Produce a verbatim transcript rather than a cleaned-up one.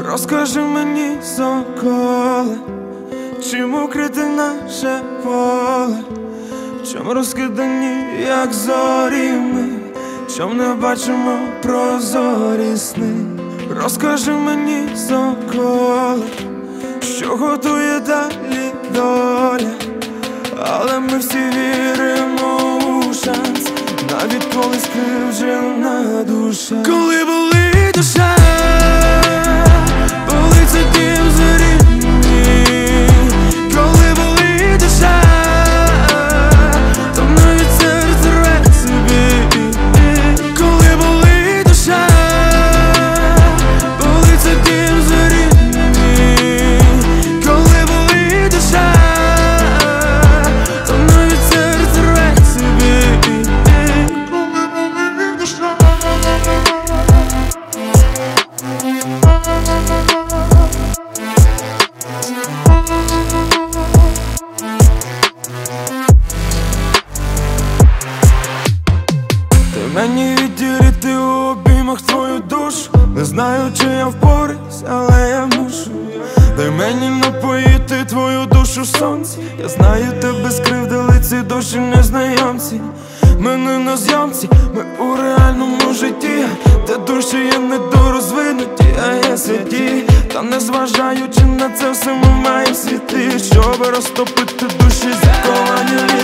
Розкажи мені, соколе, чим укрите наше поле, чом розкидані, як зорі ми, чом не бачимо прозорі сни. Розкажи мені, соколе, що готує далі доля, але ми всі віримо у шанс, навіть коли скривджена душа. Коли болить душа, болить це дім зорі. Коли болить душа, то навіть серце рве собі. Коли болить душа, болить це дім зорі. Коли болить душа, то навіть серце рве собі. Мені відділити у обіймах твою душу. Не знаю, чи я впораюсь, але я мушу. Дай мені напоїти твою душу в сонці. Я знаю, тебе скривдили ці душі незнайомці. Ми не на зйомці, ми у реальному житті, де душі є недорозвинуті, а є святі. Та незважаючи на це все, ми маємо світи, щоб розтопити душі заковані.